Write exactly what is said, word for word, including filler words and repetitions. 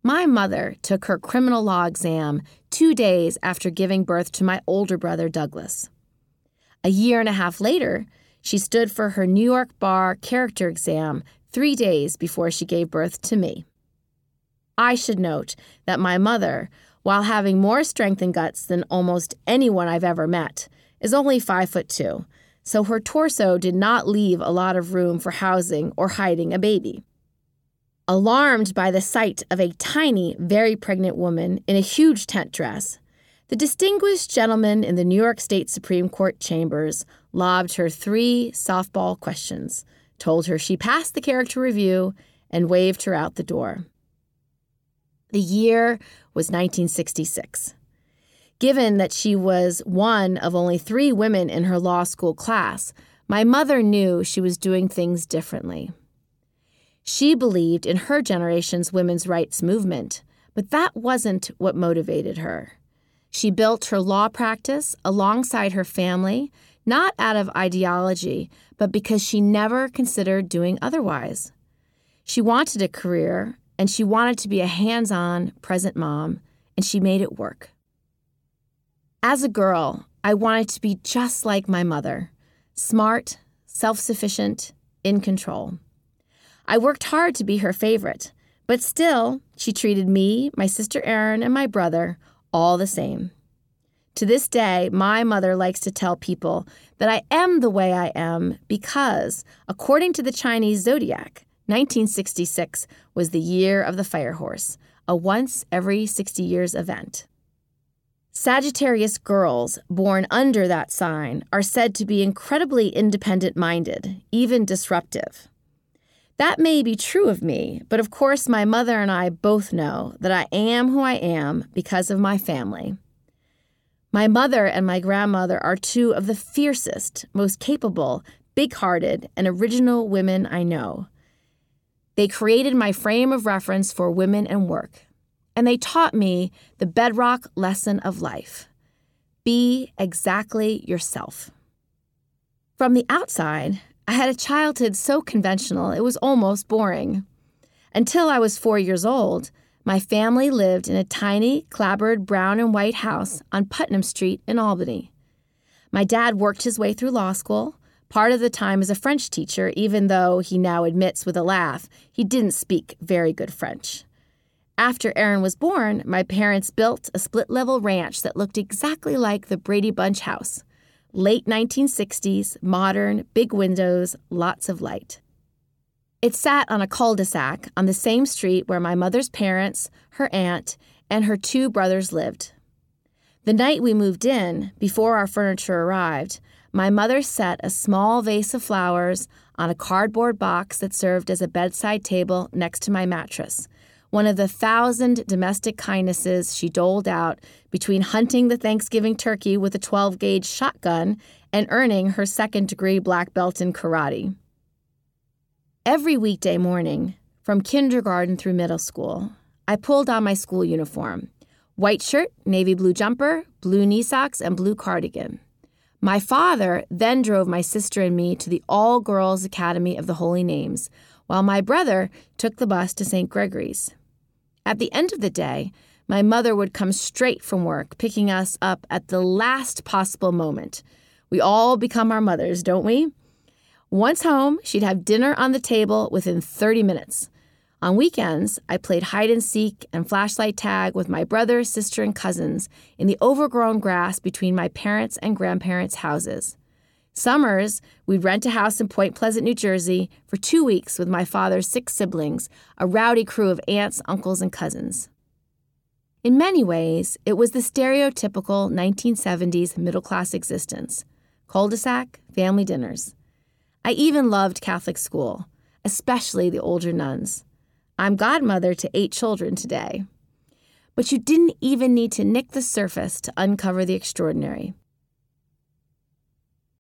My mother took her criminal law exam two days after giving birth to my older brother, Douglas. A year and a half later, she stood for her New York Bar character exam three days before she gave birth to me. I should note that my mother, while having more strength and guts than almost anyone I've ever met, is only five foot two, so her torso did not leave a lot of room for housing or hiding a baby. Alarmed by the sight of a tiny, very pregnant woman in a huge tent dress, the distinguished gentleman in the New York State Supreme Court chambers lobbed her three softball questions, told her she passed the character review, and waved her out the door. The year was nineteen sixty-six. Given that she was one of only three women in her law school class, my mother knew she was doing things differently. She believed in her generation's women's rights movement, but that wasn't what motivated her. She built her law practice alongside her family, not out of ideology, but because she never considered doing otherwise. She wanted a career, and she wanted to be a hands-on, present mom, and she made it work. As a girl, I wanted to be just like my mother, smart, self-sufficient, in control. I worked hard to be her favorite, but still, she treated me, my sister Erin, and my brother all the same. To this day, my mother likes to tell people that I am the way I am because, according to the Chinese zodiac, nineteen sixty-six was the year of the fire horse, a once every sixty years event. Sagittarius girls born under that sign are said to be incredibly independent-minded, even disruptive. That may be true of me, but of course my mother and I both know that I am who I am because of my family. My mother and my grandmother are two of the fiercest, most capable, big-hearted, and original women I know. They created my frame of reference for women and work, and they taught me the bedrock lesson of life. Be exactly yourself. From the outside, I had a childhood so conventional it was almost boring. Until I was four years old, my family lived in a tiny, clapboard brown and white house on Putnam Street in Albany. My dad worked his way through law school, part of the time as a French teacher, even though he now admits with a laugh he didn't speak very good French. After Erin was born, my parents built a split-level ranch that looked exactly like the Brady Bunch house. Late nineteen sixties, modern, big windows, lots of light. It sat on a cul-de-sac on the same street where my mother's parents, her aunt, and her two brothers lived. The night we moved in, before our furniture arrived, my mother set a small vase of flowers on a cardboard box that served as a bedside table next to my mattress, one of the thousand domestic kindnesses she doled out between hunting the Thanksgiving turkey with a twelve-gauge shotgun and earning her second-degree black belt in karate. Every weekday morning, from kindergarten through middle school, I pulled on my school uniform, white shirt, navy blue jumper, blue knee socks, and blue cardigan. My father then drove my sister and me to the All-Girls Academy of the Holy Names, while my brother took the bus to Saint Gregory's. At the end of the day, my mother would come straight from work, picking us up at the last possible moment. We all become our mothers, don't we? Once home, she'd have dinner on the table within thirty minutes. On weekends, I played hide-and-seek and flashlight tag with my brother, sister, and cousins in the overgrown grass between my parents' and grandparents' houses. Summers, we'd rent a house in Point Pleasant, New Jersey, for two weeks with my father's six siblings, a rowdy crew of aunts, uncles, and cousins. In many ways, it was the stereotypical nineteen seventies middle-class existence. Cul-de-sac, family dinners. I even loved Catholic school, especially the older nuns. I'm godmother to eight children today. But you didn't even need to nick the surface to uncover the extraordinary.